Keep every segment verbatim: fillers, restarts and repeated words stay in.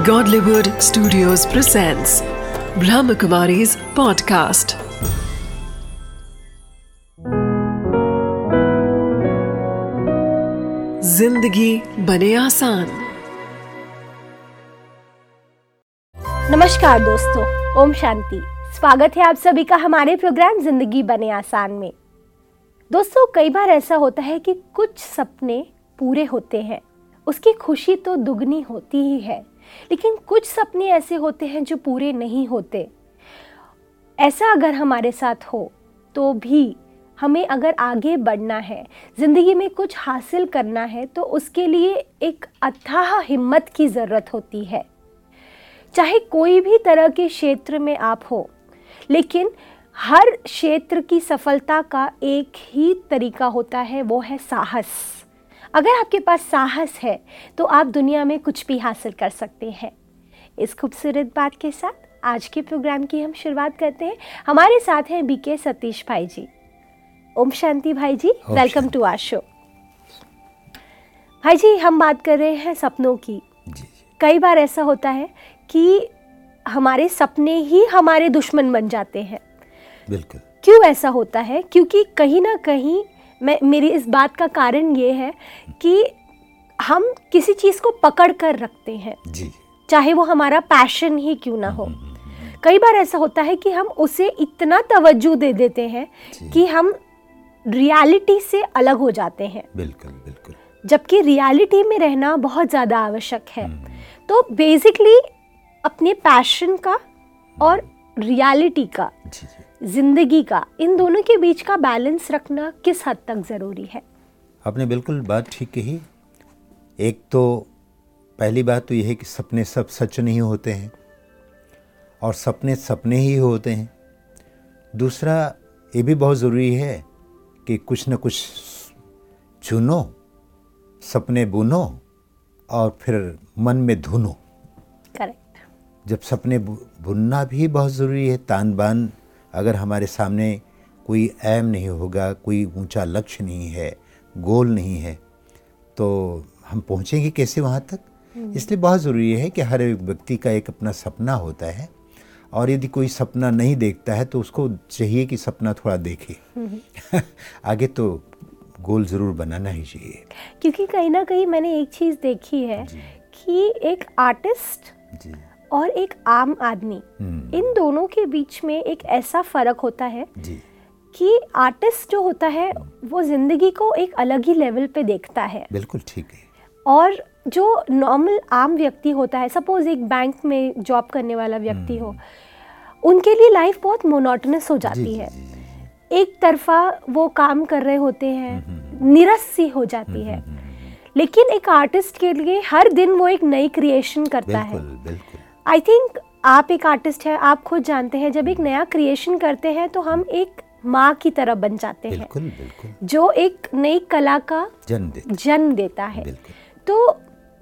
Godlywood Studios presents Brahmakumari's podcast. जिंदगी बने आसान। नमस्कार दोस्तों, ओम शांति। स्वागत है आप सभी का हमारे प्रोग्राम जिंदगी बने आसान में। दोस्तों, कई बार ऐसा होता है कि कुछ सपने पूरे होते हैं, उसकी खुशी तो दुगनी होती ही है, लेकिन कुछ सपने ऐसे होते हैं जो पूरे नहीं होते। ऐसा अगर हमारे साथ हो तो भी हमें अगर आगे बढ़ना है, ज़िंदगी में कुछ हासिल करना है, तो उसके लिए एक अथाह हिम्मत की ज़रूरत होती है। चाहे कोई भी तरह के क्षेत्र में आप हो, लेकिन हर क्षेत्र की सफलता का एक ही तरीका होता है, वो है साहस। अगर आपके पास साहस है तो आप दुनिया में कुछ भी हासिल कर सकते हैं। इस खूबसूरत बात के साथ आज के प्रोग्राम की हम शुरुआत करते हैं। हमारे साथ हैं बीके सतीश भाई जी। ओम शांति भाई जी, वेलकम टू आवर शो। भाई जी, हम बात कर रहे हैं सपनों की। जी, कई बार ऐसा होता है कि हमारे सपने ही हमारे दुश्मन बन जाते हैं। बिल्कुल। क्यों ऐसा होता है? क्योंकि कहीं ना कहीं मैं मेरी इस बात का कारण ये है कि हम किसी चीज़ को पकड़ कर रखते हैं, जी, चाहे वो हमारा पैशन ही क्यों ना हो। कई बार ऐसा होता है कि हम उसे इतना तवज्जो दे देते हैं कि हम रियलिटी से अलग हो जाते हैं। बिल्कुल बिल्कुल। जबकि रियलिटी में रहना बहुत ज़्यादा आवश्यक है। तो बेसिकली अपने पैशन का और रियलिटी का, जी, जी। जिंदगी का, इन दोनों के बीच का बैलेंस रखना किस हद तक ज़रूरी है? आपने बिल्कुल बात ठीक कही। एक तो पहली बात तो यह है कि सपने सब सच नहीं होते हैं और सपने सपने ही होते हैं। दूसरा ये भी बहुत ज़रूरी है कि कुछ न कुछ चुनो, सपने बुनो और फिर मन में धुनो। करेक्ट। जब सपने बुनना भी बहुत ज़रूरी है। तान बान अगर हमारे सामने कोई एम नहीं होगा, कोई ऊंचा लक्ष्य नहीं है, गोल नहीं है, तो हम पहुंचेंगे कैसे वहाँ तक? इसलिए बहुत ज़रूरी है कि हर एक व्यक्ति का एक अपना सपना होता है और यदि कोई सपना नहीं देखता है तो उसको चाहिए कि सपना थोड़ा देखे। आगे तो गोल ज़रूर बनाना ही चाहिए। क्योंकि कहीं ना कहीं मैंने एक चीज़ देखी है कि एक आर्टिस्ट जी, और एक आम आदमी, इन दोनों के बीच में एक ऐसा फ़र्क होता है जी, कि आर्टिस्ट जो होता है वो ज़िंदगी को एक अलग ही लेवल पे देखता है। बिल्कुल ठीक है। और जो नॉर्मल आम व्यक्ति होता है, सपोज एक बैंक में जॉब करने वाला व्यक्ति हो, उनके लिए लाइफ बहुत मोनोटोनस हो जाती जी, है। जी, जी, जी। एक तरफा वो काम कर रहे होते हैं, निरस सी हो जाती है। लेकिन एक आर्टिस्ट के लिए हर दिन वो एक नई क्रिएशन करता है। बिल्कुल बिल्कुल। आई थिंक आप एक आर्टिस्ट हैं, आप खुद जानते हैं, जब एक नया क्रिएशन करते हैं तो हम एक माँ की तरह बन जाते हैं, बिल्कुल बिल्कुल। जो एक नई कला का जन्म देते। जन्म देता है। बिल्कुल। तो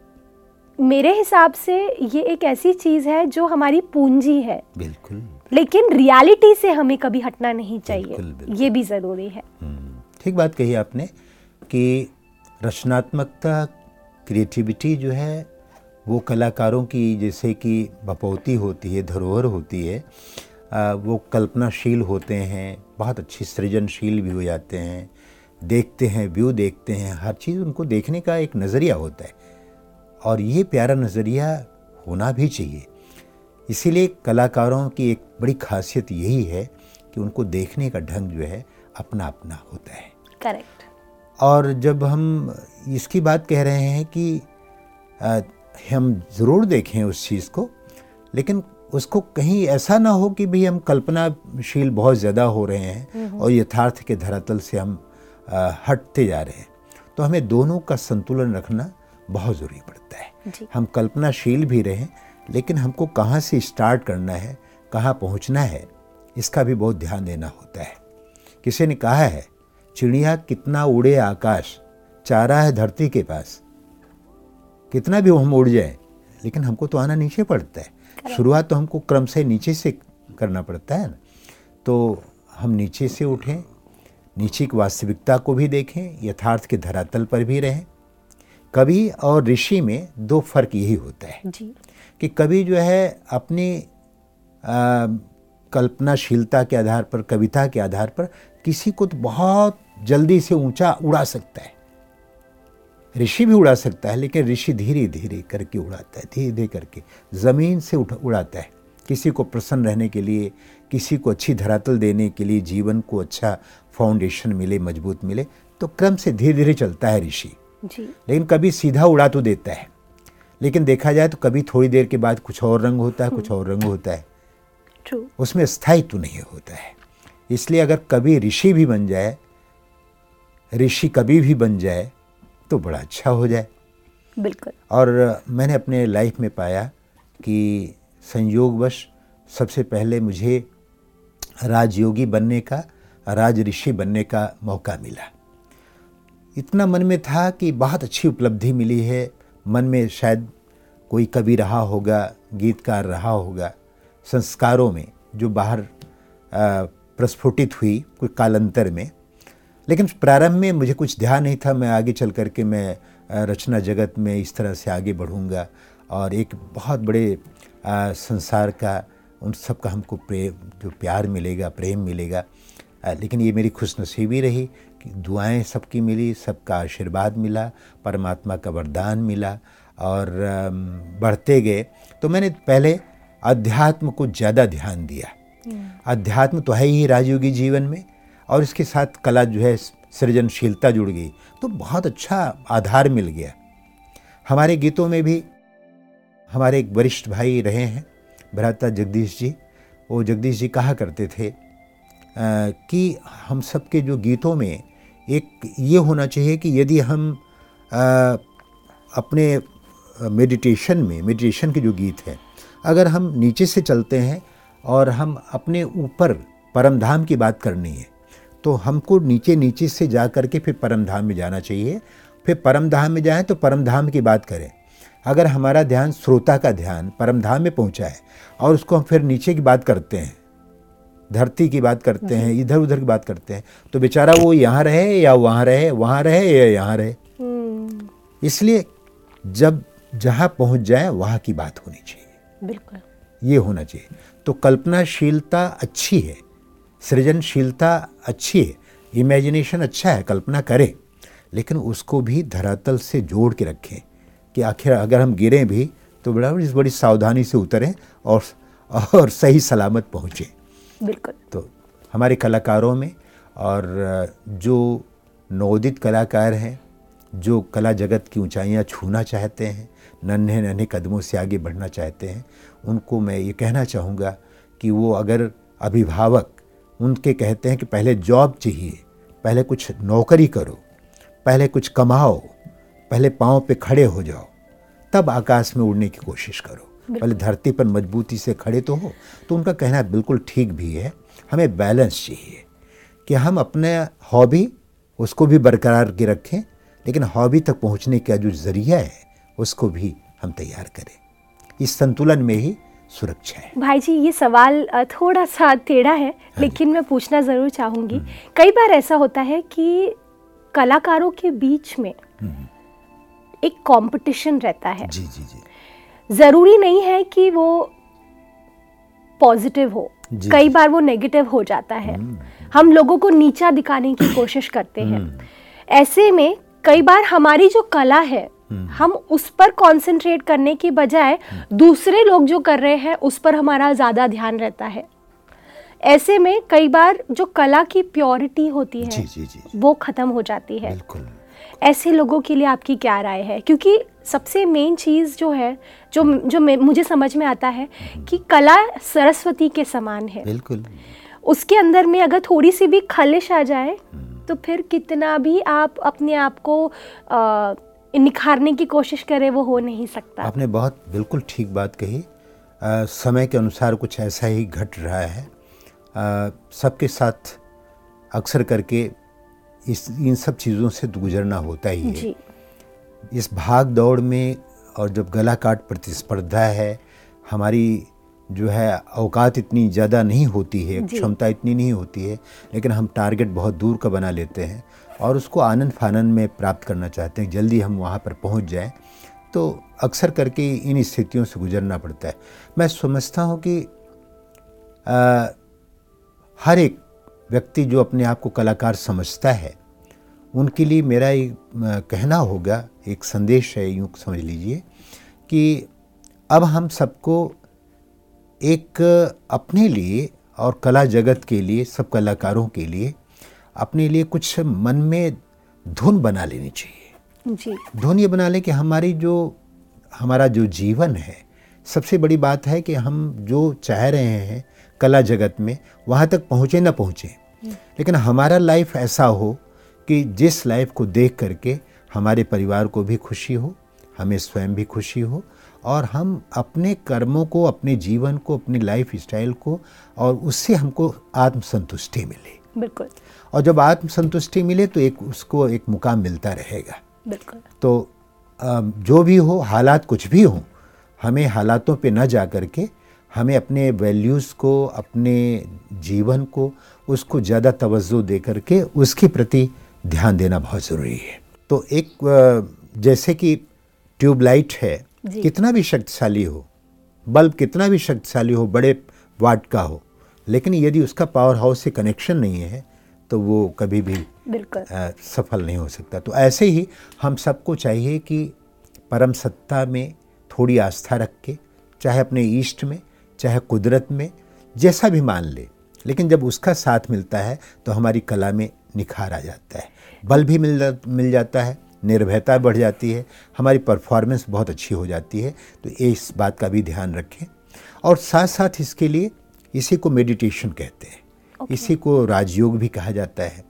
मेरे हिसाब से ये एक ऐसी चीज़ है जो हमारी पूंजी है, बिल्कुल। लेकिन रियलिटी से हमें कभी हटना नहीं चाहिए। बिल्कुल, बिल्कुल। ये भी ज़रूरी है। हम्म, ठीक बात कही आपने कि रचनात्मकता, क्रिएटिविटी जो है वो कलाकारों की जैसे कि बपौती होती है, धरोहर होती है। आ, वो कल्पनाशील होते हैं, बहुत अच्छी सृजनशील भी हो जाते हैं, देखते हैं, व्यू देखते हैं, हर चीज़ उनको देखने का एक नज़रिया होता है और ये प्यारा नज़रिया होना भी चाहिए। इसीलिए कलाकारों की एक बड़ी खासियत यही है कि उनको देखने का ढंग जो है अपना अपना होता है। करेक्ट। और जब हम इसकी बात कह रहे हैं कि आ, हम ज़रूर देखें उस चीज़ को, लेकिन उसको कहीं ऐसा ना हो कि भाई हम कल्पनाशील बहुत ज़्यादा हो रहे हैं और यथार्थ के धरातल से हम आ, हटते जा रहे हैं। तो हमें दोनों का संतुलन रखना बहुत ज़रूरी पड़ता है। जी। हम कल्पनाशील भी रहें, लेकिन हमको कहाँ से स्टार्ट करना है, कहाँ पहुँचना है, इसका भी बहुत ध्यान देना होता है। किसी ने कहा है, चिड़िया कितना उड़े आकाश, चारा है धरती के पास। कितना भी हम उड़ जाए, लेकिन हमको तो आना नीचे पड़ता है। शुरुआत तो हमको क्रम से नीचे से करना पड़ता है ना। तो हम नीचे से उठें, नीचे की वास्तविकता को भी देखें, यथार्थ के धरातल पर भी रहें, कवि और ऋषि में दो फर्क यही होता है जी। कि कवि जो है अपनी आ, कल्पनाशीलता के आधार पर, कविता के आधार पर किसी को तो बहुत जल्दी से ऊंचा उड़ा सकता है। ऋषि भी उड़ा सकता है, लेकिन ऋषि धीरे धीरे करके उड़ाता है, धीरे धीरे करके ज़मीन से उठ उड़ाता है। किसी को प्रसन्न रहने के लिए, किसी को अच्छी धरातल देने के लिए, जीवन को अच्छा फाउंडेशन मिले, मजबूत मिले, तो क्रम से धीरे धीरे चलता है ऋषि जी। लेकिन कभी सीधा उड़ा तो देता है, लेकिन देखा जाए तो कभी थोड़ी देर के बाद कुछ और रंग होता है, कुछ और रंग होता है, ट्रू। उसमें स्थायित्व नहीं होता है। इसलिए अगर कभी ऋषि भी बन जाए, ऋषि कभी भी बन जाए तो बड़ा अच्छा हो जाए। बिल्कुल। और मैंने अपने लाइफ में पाया कि संयोगवश सबसे पहले मुझे राजयोगी बनने का, राज ऋषि बनने का मौका मिला। इतना मन में था कि बहुत अच्छी उपलब्धि मिली है, मन में शायद कोई कवि रहा होगा, गीतकार रहा होगा, संस्कारों में जो बाहर प्रस्फुटित हुई कुछ कालांतर में। लेकिन प्रारंभ में मुझे कुछ ध्यान नहीं था, मैं आगे चल कर के मैं रचना जगत में इस तरह से आगे बढ़ूंगा और एक बहुत बड़े आ, संसार का, उन सब का हमको प्रेम, जो प्यार मिलेगा, प्रेम मिलेगा। आ, लेकिन ये मेरी खुशनसीबी रही कि दुआएं सबकी मिली, सबका आशीर्वाद मिला, परमात्मा का वरदान मिला और आ, बढ़ते गए। तो मैंने पहले अध्यात्म को ज़्यादा ध्यान दिया। अध्यात्म तो है ही राजयोगी जीवन में, और इसके साथ कला जो है, सृजनशीलता जुड़ गई, तो बहुत अच्छा आधार मिल गया। हमारे गीतों में भी हमारे एक वरिष्ठ भाई रहे हैं, भ्राता जगदीश जी, वो जगदीश जी कहा करते थे आ, कि हम सबके जो गीतों में एक ये होना चाहिए कि यदि हम आ, अपने मेडिटेशन में, मेडिटेशन के जो गीत हैं, अगर हम नीचे से चलते हैं और हम अपने ऊपर परमधाम की बात करनी है, तो हमको नीचे नीचे से जा कर के फिर परमधाम में जाना चाहिए। फिर परमधाम में जाएं तो परमधाम की बात करें। अगर हमारा ध्यान, श्रोता का ध्यान परमधाम में पहुंचा है और उसको हम फिर नीचे की बात करते हैं, धरती की बात करते हैं, इधर उधर की बात करते हैं, तो बेचारा वो यहाँ रहे या वहाँ रहे, वहाँ रहे या यहाँ रहे। इसलिए जब जहाँ पहुँच जाए वहाँ की बात होनी चाहिए। बिल्कुल, ये होना चाहिए। तो कल्पनाशीलता अच्छी है, सृजनशीलता अच्छी है, इमेजिनेशन अच्छा है, कल्पना करें, लेकिन उसको भी धरातल से जोड़ के रखें कि आखिर अगर हम गिरें भी तो बड़ा बड़ी सावधानी से उतरें और और सही सलामत पहुँचें। बिल्कुल। तो हमारे कलाकारों में, और जो नवोदित कलाकार हैं, जो कला जगत की ऊंचाइयां छूना चाहते हैं, नन्हे नन्हे कदमों से आगे बढ़ना चाहते हैं, उनको मैं ये कहना चाहूँगा कि वो अगर अभिभावक उनके कहते हैं कि पहले जॉब चाहिए, पहले कुछ नौकरी करो, पहले कुछ कमाओ, पहले पाँव पे खड़े हो जाओ, तब आकाश में उड़ने की कोशिश करो, पहले धरती पर मजबूती से खड़े तो हो। तो उनका कहना बिल्कुल ठीक भी है। हमें बैलेंस चाहिए कि हम अपने हॉबी उसको भी बरकरार के रखें, लेकिन हॉबी तक पहुंचने का जो ज़रिया है उसको भी हम तैयार करें। इस संतुलन में ही सुरक्षा है। भाई जी, ये सवाल थोड़ा सा टेढ़ा है, लेकिन मैं पूछना ज़रूर चाहूँगी। कई बार ऐसा होता है कि कलाकारों के बीच में एक कंपटीशन रहता है। जी जी जी। ज़रूरी नहीं है कि वो पॉजिटिव हो, कई बार वो नेगेटिव हो जाता है। हम लोगों को नीचा दिखाने की कोशिश करते हैं। ऐसे में कई बार हमारी जो कला है, हम उस पर कंसंट्रेट करने की बजाय दूसरे लोग जो कर रहे हैं उस पर हमारा ज़्यादा ध्यान रहता है। ऐसे में कई बार जो कला की प्योरिटी होती है, जी, जी, जी, जी। वो ख़त्म हो जाती है। बिल्कुल। ऐसे लोगों के लिए आपकी क्या राय है? क्योंकि सबसे मेन चीज़ जो है, जो जो मुझे समझ में आता है कि कला सरस्वती के समान है। बिल्कुल। उसके अंदर में अगर थोड़ी सी भी खलिश आ जाए तो फिर कितना भी आप अपने आप को आ, निखारने की कोशिश करें, वो हो नहीं सकता। आपने बहुत बिल्कुल ठीक बात कही। आ, समय के अनुसार कुछ ऐसा ही घट रहा है। आ, सबके साथ अक्सर करके इस इन सब चीज़ों से तो गुजरना होता ही है। जी। इस भाग दौड़ में, और जब गला काट प्रतिस्पर्धा है, हमारी जो है औकात इतनी ज़्यादा नहीं होती है, क्षमता इतनी नहीं होती है, लेकिन हम टारगेट बहुत दूर का बना लेते हैं, और उसको आनंद फानंद में प्राप्त करना चाहते हैं, जल्दी हम वहाँ पर पहुँच जाएं, तो अक्सर करके इन स्थितियों से गुजरना पड़ता है। मैं समझता हूँ कि आ, हर एक व्यक्ति जो अपने आप को कलाकार समझता है, उनके लिए मेरा एक कहना होगा, एक संदेश है, यूँ समझ लीजिए कि अब हम सबको एक अपने लिए और कला जगत के लिए, सब कलाकारों के लिए अपने लिए कुछ मन में धुन बना लेनी चाहिए जी। धुन ये बना लें कि हमारी जो हमारा जो जीवन है, सबसे बड़ी बात है कि हम जो चाह रहे हैं कला जगत में, वहाँ तक पहुँचे ना पहुँचे, लेकिन हमारा लाइफ ऐसा हो कि जिस लाइफ को देख करके हमारे परिवार को भी खुशी हो, हमें स्वयं भी खुशी हो, और हम अपने कर्मों को, अपने जीवन को, अपनी लाइफ स्टाइल को, और उससे हमको आत्मसंतुष्टि मिले। बिल्कुल। और जब आत्मसंतुष्टि मिले तो एक उसको एक मुकाम मिलता रहेगा। बिल्कुल। तो जो भी हो, हालात कुछ भी हो, हमें हालातों पे न जा करके हमें अपने वैल्यूज़ को, अपने जीवन को, उसको ज़्यादा तवज्जो दे करके उसके प्रति ध्यान देना बहुत ज़रूरी है। तो एक जैसे कि ट्यूबलाइट है, कितना भी शक्तिशाली हो, बल्ब कितना भी शक्तिशाली हो, बड़े वाट का हो, लेकिन यदि उसका पावर हाउस से कनेक्शन नहीं है तो वो कभी भी बिल्कुल आ, सफल नहीं हो सकता। तो ऐसे ही हम सबको चाहिए कि परम सत्ता में थोड़ी आस्था रख के, चाहे अपने इष्ट में, चाहे कुदरत में, जैसा भी मान ले, लेकिन जब उसका साथ मिलता है तो हमारी कला में निखार आ जाता है, बल भी मिल मिल जाता है, निर्भयता बढ़ जाती है, हमारी परफॉर्मेंस बहुत अच्छी हो जाती है। तो इस बात का भी ध्यान रखें। और साथ साथ इसके लिए, इसी को मेडिटेशन कहते हैं, okay. इसी को राजयोग भी कहा जाता है।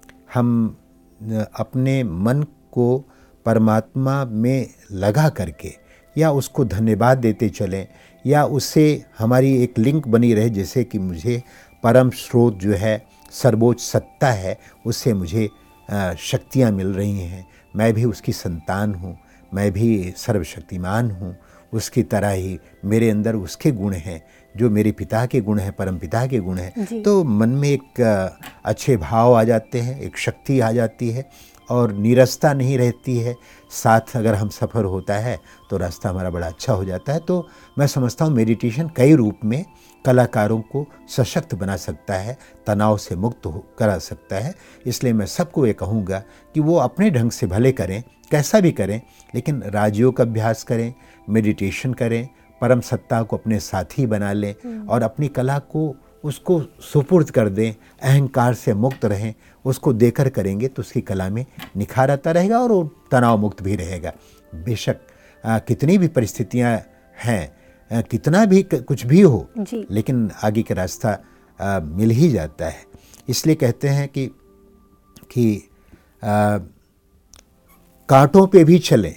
हम अपने मन को परमात्मा में लगा करके, या उसको धन्यवाद देते चलें, या उससे हमारी एक लिंक बनी रहे, जैसे कि मुझे परम स्रोत जो है, सर्वोच्च सत्ता है, उससे मुझे शक्तियाँ मिल रही हैं, मैं भी उसकी संतान हूँ, मैं भी सर्वशक्तिमान हूँ, उसकी तरह ही मेरे अंदर उसके गुण हैं जो मेरे पिता के गुण हैं, परम पिता के गुण हैं। तो मन में एक अच्छे भाव आ जाते हैं, एक शक्ति आ जाती है, और नीरसता नहीं रहती है। साथ अगर हम सफ़र होता है तो रास्ता हमारा बड़ा अच्छा हो जाता है। तो मैं समझता हूँ मेडिटेशन कई रूप में कलाकारों को सशक्त बना सकता है, तनाव से मुक्त हो करा सकता है। इसलिए मैं सबको ये कहूँगा कि वो अपने ढंग से भले करें, कैसा भी करें, लेकिन राजयोग का अभ्यास करें, मेडिटेशन करें, परम सत्ता को अपने साथी बना लें, और अपनी कला को उसको सुपुर्द कर दें, अहंकार से मुक्त रहें। उसको देकर करेंगे तो उसकी कला में निखार आता रहेगा, और वो तनाव मुक्त भी रहेगा। बेशक आ, कितनी भी परिस्थितियां हैं, आ, कितना भी कुछ भी हो, लेकिन आगे का रास्ता आ, मिल ही जाता है। इसलिए कहते हैं कि कि आ, कांटों पे भी चलें,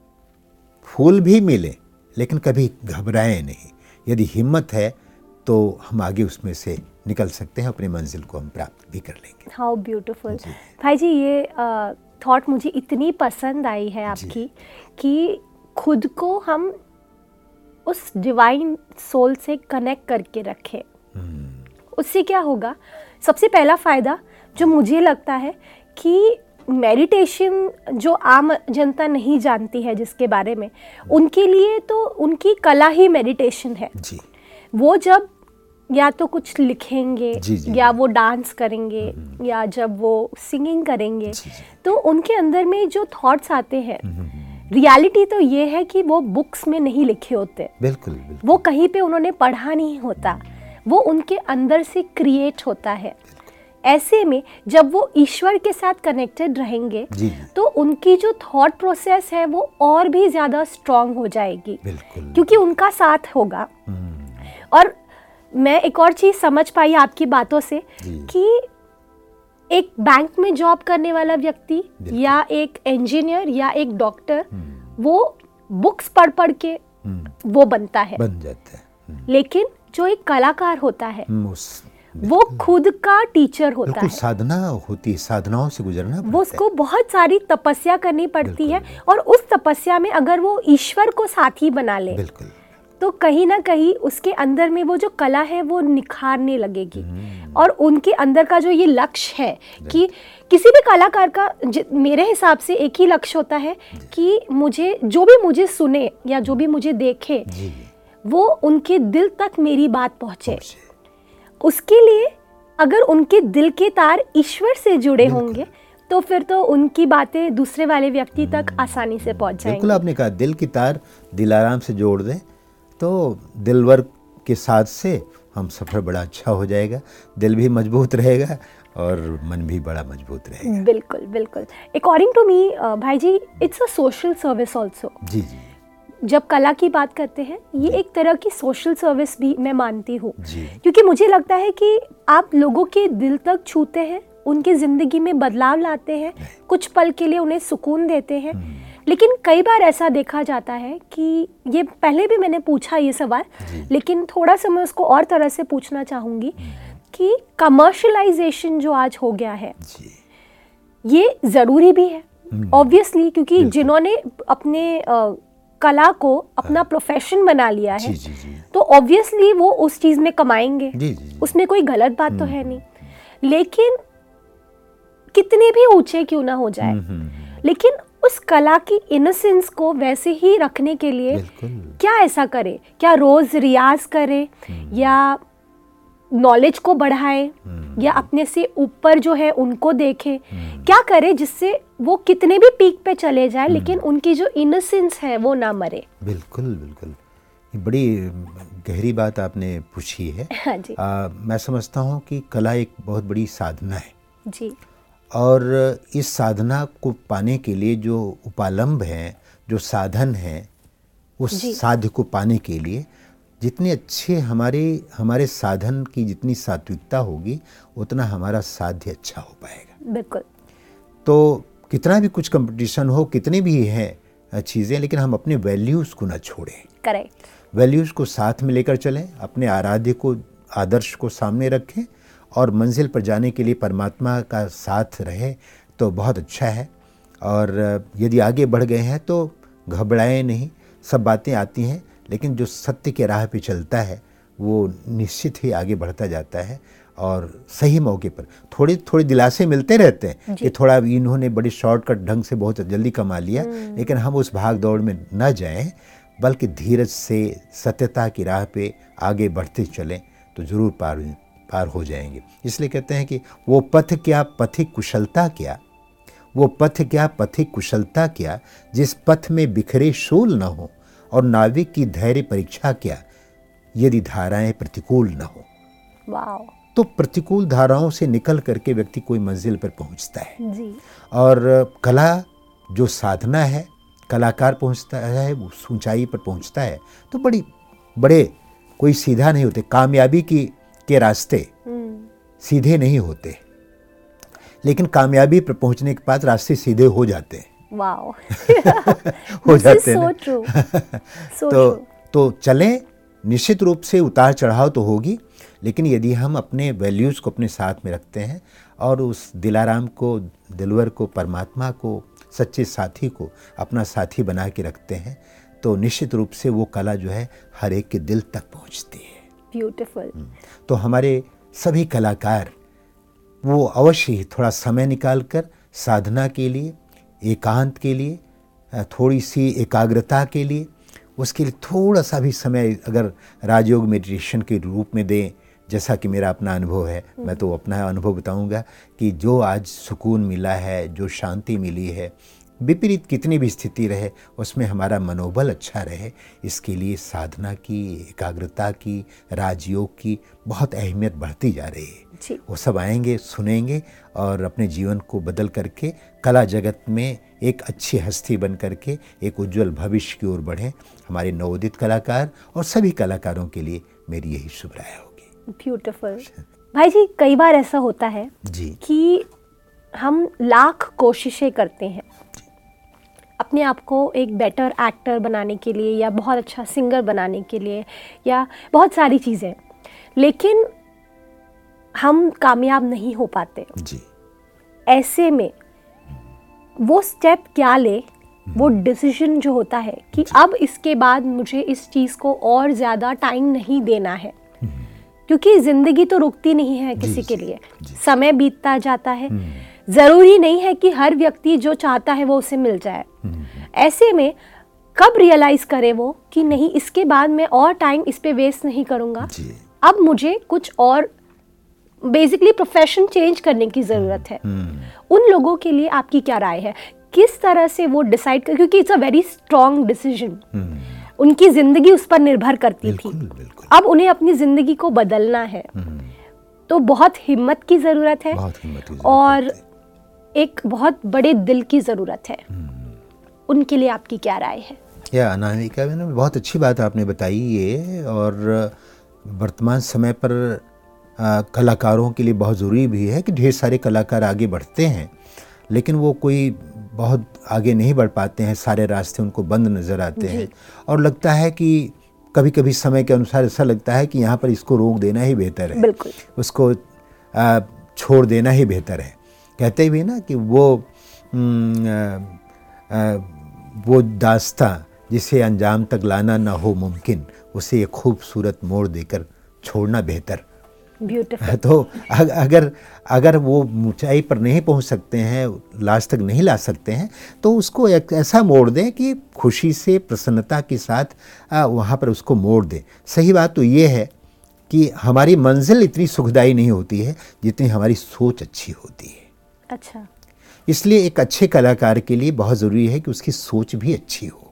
फूल भी मिले, लेकिन कभी घबराएं नहीं। यदि हिम्मत है तो हम आगे उसमें से निकल सकते हैं, अपनी मंजिल को हम प्राप्त भी कर लेंगे। हाउ ब्यूटीफुल भाई जी, ये थॉट मुझे इतनी पसंद आई है आपकी कि खुद को हम उस डिवाइन सोल से कनेक्ट करके रखें। उससे क्या होगा, सबसे पहला फ़ायदा जो मुझे लगता है कि मेडिटेशन जो आम जनता नहीं जानती है जिसके बारे में, उनके लिए तो उनकी कला ही मेडिटेशन है जी। वो जब या तो कुछ लिखेंगे जी जी, या वो डांस करेंगे, या जब वो सिंगिंग करेंगे जी जी, तो उनके अंदर में जो थॉट्स आते हैं, रियलिटी तो ये है कि वो बुक्स में नहीं लिखे होते, बिल्कुल, बिल्कुल। वो कहीं पे उन्होंने पढ़ा नहीं होता, वो उनके अंदर से क्रिएट होता है। ऐसे में जब वो ईश्वर के साथ कनेक्टेड रहेंगे जी, तो उनकी जो थॉट प्रोसेस है वो और भी ज़्यादा स्ट्रॉन्ग हो जाएगी, क्योंकि उनका साथ होगा। और मैं एक और चीज़ समझ पाई आपकी बातों से कि एक बैंक में जॉब करने वाला व्यक्ति, या एक इंजीनियर, या एक डॉक्टर, वो बुक्स पढ़ पढ़ के वो बनता है, बन जाता है। लेकिन जो एक कलाकार होता है वो खुद का टीचर होता है। साधना होती है, साधनाओं से गुजरना पड़ता है। वो उसको बहुत सारी तपस्या करनी पड़ती है, और उस तपस्या में अगर वो ईश्वर को साथी बना ले तो तो कहीं ना कहीं उसके अंदर में वो जो कला है वो निखारने लगेगी। और उनके अंदर का जो ये लक्ष्य है कि किसी भी कलाकार का मेरे हिसाब से एक ही लक्ष्य होता है कि मुझे जो भी मुझे सुने या जो भी मुझे देखे वो उनके दिल तक मेरी बात पहुंचे। उसके लिए अगर उनके दिल के तार ईश्वर से जुड़े होंगे तो फिर तो उनकी बातें दूसरे वाले व्यक्ति तक आसानी से पहुंच जाएंगी। बिल्कुल आपने कहा, दिल की तार दिलाराम से जोड़ दें तो दिलवर के साथ से हम सफ़र बड़ा अच्छा हो जाएगा, दिल भी मजबूत रहेगा और मन भी बड़ा मजबूत रहेगा। बिल्कुल बिल्कुल। अकॉर्डिंग टू मी भाई जी, it's a social service also. जी जी। जब कला की बात करते हैं ये एक तरह की सोशल सर्विस भी मैं मानती हूँ, क्योंकि मुझे लगता है कि आप लोगों के दिल तक छूते हैं, उनकी ज़िंदगी में बदलाव लाते हैं, कुछ पल के लिए उन्हें सुकून देते हैं। लेकिन कई बार ऐसा देखा जाता है कि ये पहले भी मैंने पूछा ये सवाल, लेकिन थोड़ा सा मैं उसको और तरह से पूछना चाहूँगी कि कमर्शलाइजेशन जो आज हो गया है ये ज़रूरी भी है ऑब्वियसली, क्योंकि जिन्होंने अपने आ, कला को अपना प्रोफेशन बना लिया है जी, जी, जी। तो ऑब्वियसली वो उस चीज़ में कमाएंगे, जी, जी, जी। उसमें कोई गलत बात तो है नहीं। लेकिन कितने भी ऊंचे क्यों ना हो जाए, लेकिन उस कला की इनोसेंस को वैसे ही रखने के लिए क्या ऐसा करे? क्या रोज रियाज करे या नॉलेज को बढ़ाए या अपने से ऊपर जो है उनको देखे? क्या करे जिससे वो कितने भी पीक पे चले जाए लेकिन उनकी जो इनोसेंस है वो ना मरे? बिल्कुल बिल्कुल, ये बड़ी गहरी बात आपने पूछी है। हाँ जी। आ, मैं समझता हूँ कि कला एक बहुत बड़ी साधना है जी, और इस साधना को पाने के लिए जो उपालंब हैं, जो साधन हैं, उस साध्य को पाने के लिए जितने अच्छे हमारे हमारे साधन की जितनी सात्विकता होगी उतना हमारा साध्य अच्छा हो पाएगा। बिल्कुल। तो कितना भी कुछ कंपटीशन हो, कितने भी हैं चीज़ें, लेकिन हम अपने वैल्यूज़ को ना छोड़ें। करेक्ट। वैल्यूज़ को साथ में लेकर चलें, अपने आराध्य को, आदर्श को सामने रखें और मंजिल पर जाने के लिए परमात्मा का साथ रहे तो बहुत अच्छा है। और यदि आगे बढ़ गए हैं तो घबराएं नहीं, सब बातें आती हैं, लेकिन जो सत्य के राह पे चलता है वो निश्चित ही आगे बढ़ता जाता है। और सही मौके पर थोड़े थोड़े दिलासे मिलते रहते हैं कि थोड़ा इन्होंने बड़ी शॉर्टकट ढंग से बहुत जल्दी कमा लिया, लेकिन हम उस भाग दौड़ में न जाएं, बल्कि धीरज से सत्यता की राह पे आगे बढ़ते चलें तो ज़रूर पार पार हो जाएंगे। इसलिए कहते हैं कि वो पथ क्या पथिक कुशलता क्या, वो पथ क्या पथिक कुशलता क्या, जिस पथ में बिखरे शूल न हो और नाविक की धैर्य परीक्षा क्या, यदि धाराएं प्रतिकूल न हो। वाह। तो प्रतिकूल धाराओं से निकल करके व्यक्ति कोई मंजिल पर पहुंचता है जी। और कला जो साधना है, कलाकार पहुंचता है, वो ऊंचाई पर पहुंचता है तो बड़ी बड़े कोई सीधा नहीं होते। कामयाबी की के रास्ते सीधे नहीं होते, लेकिन कामयाबी पर पहुंचने के बाद रास्ते सीधे हो जाते हैं। वाओ। हो जाते हैं। so true. so तो true. तो चलें, निश्चित रूप से उतार चढ़ाव तो होगी, लेकिन यदि हम अपने वैल्यूज़ को अपने साथ में रखते हैं और उस दिलाराम को, दिलवर को, परमात्मा को, सच्चे साथी को अपना साथी बना के रखते हैं तो निश्चित रूप से वो कला जो है हर एक के दिल तक पहुंचती है। ब्यूटीफुल। तो हमारे सभी कलाकार वो अवश्य ही थोड़ा समय निकाल कर साधना के लिए, एकांत के लिए, थोड़ी सी एकाग्रता के लिए, उसके लिए थोड़ा सा भी समय अगर राजयोग मेडिटेशन के रूप में दें, जैसा कि मेरा अपना अनुभव है, मैं तो अपना अनुभव बताऊंगा कि जो आज सुकून मिला है, जो शांति मिली है, विपरीत कितनी भी स्थिति रहे उसमें हमारा मनोबल अच्छा रहे, इसके लिए साधना की, एकाग्रता की, राजयोग की बहुत अहमियत बढ़ती जा रही है। वो सब आएंगे, सुनेंगे और अपने जीवन को बदल करके कला जगत में एक अच्छी हस्ती बन करके एक उज्जवल भविष्य की ओर बढ़ें। हमारे नवोदित कलाकार और सभी कलाकारों के लिए मेरी यही शुभ राय होगी। ब्यूटीफुल। भाई जी, कई बार ऐसा होता है जी कि हम लाख कोशिशें करते हैं अपने आप को एक बेटर एक्टर बनाने के लिए या बहुत अच्छा सिंगर बनाने के लिए या बहुत सारी चीज़ें, लेकिन हम कामयाब नहीं हो पाते। जी। ऐसे में वो स्टेप क्या ले वो डिसीजन जो होता है कि अब इसके बाद मुझे इस चीज़ को और ज़्यादा टाइम नहीं देना है, क्योंकि ज़िंदगी तो रुकती नहीं है किसी के लिए, समय बीतता जाता है। ज़रूरी नहीं है कि हर व्यक्ति जो चाहता है वो उसे मिल जाए। ऐसे में कब रियलाइज़ करे वो कि नहीं, इसके बाद मैं और टाइम इस पे वेस्ट नहीं करूँगा, अब मुझे कुछ और बेसिकली प्रोफेशन चेंज करने की ज़रूरत है। उन लोगों के लिए आपकी क्या राय है, किस तरह से वो डिसाइड कर, क्योंकि it's a very strong decision, उनकी ज़िंदगी उस पर निर्भर करती बिल्कुल, थी, बिल्कुल। अब उन्हें अपनी ज़िंदगी को बदलना है, तो बहुत हिम्मत की ज़रूरत है, बहुत हिम्मत की ज़रूरत और है। एक बहुत बड़े दिल की ज़रूरत है। उनके लिए आपकी क्या राय है? या अनामिका मैंने बहुत अच्छी बात आपने बताई ये, और वर्तमान समय पर आ, कलाकारों के लिए बहुत ज़रूरी भी है कि ढेर सारे कलाकार आगे बढ़ते हैं, लेकिन वो कोई बहुत आगे नहीं बढ़ पाते हैं, सारे रास्ते उनको बंद नज़र आते हैं, और लगता है कि कभी कभी समय के अनुसार ऐसा लगता है कि यहाँ पर इसको रोक देना ही बेहतर है, बिल्कुल, उसको आ, छोड़ देना ही बेहतर है। कहते भी ना कि वो न, आ, आ, वो दास्तां जिसे अंजाम तक लाना ना हो मुमकिन, उसे एक खूबसूरत मोड़ देकर छोड़ना बेहतर। ब्यूटीफुल। तो अग, अगर अगर वो ऊंचाई पर नहीं पहुंच सकते हैं, लास्ट तक नहीं ला सकते हैं, तो उसको एक ऐसा मोड़ दें कि खुशी से, प्रसन्नता के साथ वहाँ पर उसको मोड़ दें। सही बात तो ये है कि हमारी मंजिल इतनी सुखदायी नहीं होती है जितनी हमारी सोच अच्छी होती है। अच्छा, इसलिए एक अच्छे कलाकार के लिए बहुत ज़रूरी है कि उसकी सोच भी अच्छी हो,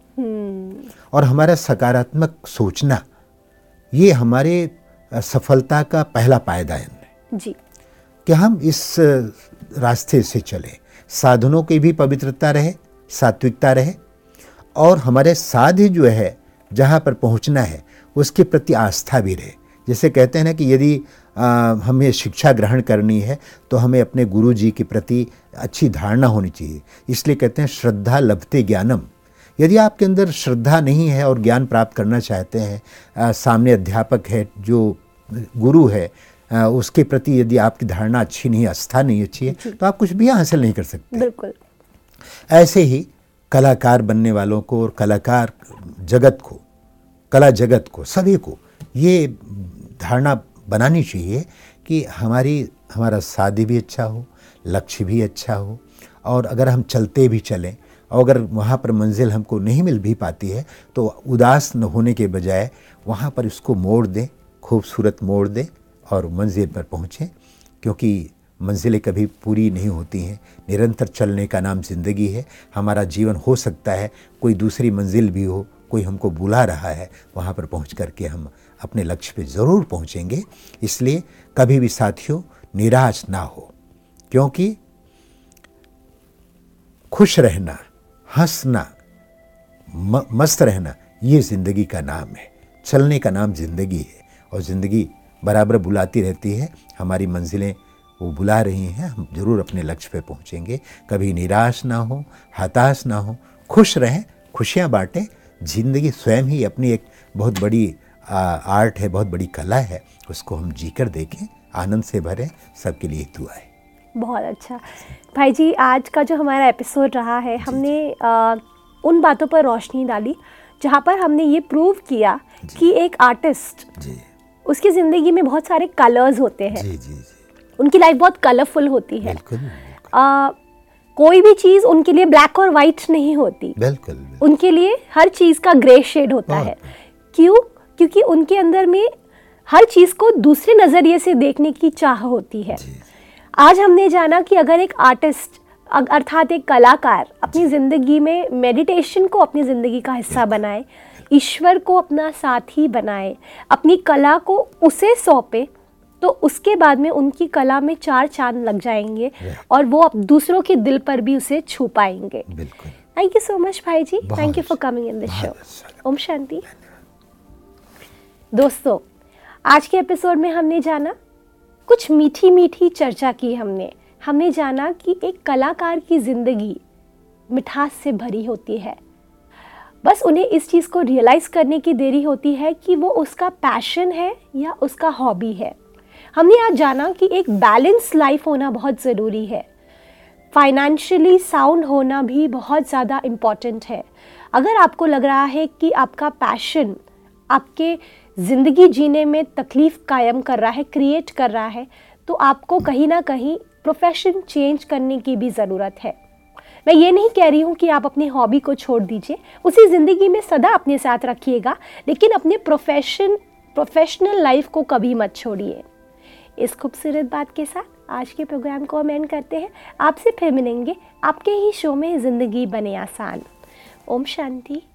और हमारा सकारात्मक सोचना ये हमारे सफलता का पहला पायदान है जी, कि हम इस रास्ते से चलें, साधनों की भी पवित्रता रहे, सात्विकता रहे, और हमारे साध्य जो है जहाँ पर पहुँचना है उसके प्रति आस्था भी रहे। जैसे कहते हैं ना कि यदि आ, हमें शिक्षा ग्रहण करनी है तो हमें अपने गुरु जी के प्रति अच्छी धारणा होनी चाहिए। इसलिए कहते हैं श्रद्धा लभते ज्ञानम। यदि आपके अंदर श्रद्धा नहीं है और ज्ञान प्राप्त करना चाहते हैं, आ, सामने अध्यापक है, जो गुरु है, आ, उसके प्रति यदि आपकी धारणा अच्छी नहीं, आस्था नहीं अच्छी है, तो आप कुछ भी हासिल नहीं कर सकते। बिल्कुल। ऐसे ही कलाकार बनने वालों को और कलाकार जगत को, कला जगत को, सभी को ये धारणा बनानी चाहिए कि हमारी हमारा साध्य भी अच्छा हो, लक्ष्य भी अच्छा हो, और अगर हम चलते भी चलें और अगर वहाँ पर मंजिल हमको नहीं मिल भी पाती है तो उदास न होने के बजाय वहाँ पर इसको मोड़ दें, खूबसूरत मोड़ दें और मंजिल पर पहुँचें, क्योंकि मंजिलें कभी पूरी नहीं होती हैं। निरंतर चलने का नाम ज़िंदगी है। हमारा जीवन हो सकता है कोई दूसरी मंजिल भी हो, कोई हमको बुला रहा है, वहाँ पर पहुँच करके हम अपने लक्ष्य पे ज़रूर पहुँचेंगे। इसलिए कभी भी साथियों निराश ना हो, क्योंकि खुश रहना, हंसना, म, मस्त रहना ये ज़िंदगी का नाम है। चलने का नाम ज़िंदगी है, और ज़िंदगी बराबर बुलाती रहती है। हमारी मंजिलें वो बुला रही हैं, हम ज़रूर अपने लक्ष्य पे पहुँचेंगे। कभी निराश ना हो, हताश ना हो, खुश रहें, खुशियाँ बांटें। ज़िंदगी स्वयं ही अपनी एक बहुत बड़ी आ, आर्ट है, बहुत बड़ी कला है, उसको हम जीकर देखें, आनंद से भरें। सबके लिए दुआ है। बहुत अच्छा भाई जी, आज का जो हमारा एपिसोड रहा है, हमने आ, उन बातों पर रोशनी डाली जहाँ पर हमने ये प्रूव किया कि एक आर्टिस्ट, उसकी ज़िंदगी में बहुत सारे कलर्स होते हैं। जी जी जी, उनकी लाइफ बहुत कलरफुल होती है। बिल्कुल, आ, कोई भी चीज़ उनके लिए ब्लैक और वाइट नहीं होती। बिल्कुल, बिल्कुल। उनके लिए हर चीज़ का ग्रे शेड होता है। क्यों? क्योंकि उनके अंदर में हर चीज़ को दूसरे नज़रिए से देखने की चाह होती है। आज हमने जाना कि अगर एक आर्टिस्ट अर्थात एक कलाकार अपनी ज़िंदगी में मेडिटेशन को अपनी ज़िंदगी का हिस्सा बनाए, ईश्वर को अपना साथी बनाए, अपनी कला को उसे सौंपे, तो उसके बाद में उनकी कला में चार चांद लग जाएंगे और वो अब दूसरों के दिल पर भी उसे छू पाएंगे। बिल्कुल। थैंक यू सो मच भाई जी, thank you for coming in this show. ओम शांति। दोस्तों, आज के एपिसोड में हमने जाना, कुछ मीठी मीठी चर्चा की हमने हमने जाना कि एक कलाकार की ज़िंदगी मिठास से भरी होती है। बस उन्हें इस चीज़ को रियलाइज़ करने की देरी होती है कि वो उसका पैशन है या उसका हॉबी है। हमने आज जाना कि एक बैलेंस लाइफ होना बहुत ज़रूरी है। फाइनेंशियली साउंड होना भी बहुत ज़्यादा इम्पॉर्टेंट है। अगर आपको लग रहा है कि आपका पैशन आपके ज़िंदगी जीने में तकलीफ़ कायम कर रहा है, क्रिएट कर रहा है, तो आपको कहीं ना कहीं प्रोफेशन चेंज करने की भी ज़रूरत है। मैं ये नहीं कह रही हूँ कि आप अपनी हॉबी को छोड़ दीजिए, उसी ज़िंदगी में सदा अपने साथ रखिएगा, लेकिन अपने प्रोफेशन प्रोफेशनल लाइफ को कभी मत छोड़िए। इस खूबसूरत बात के साथ आज के प्रोग्राम को हम एंड करते हैं। आपसे फिर मिलेंगे आपके ही शो में ज़िंदगी बने आसान। ओम शांति।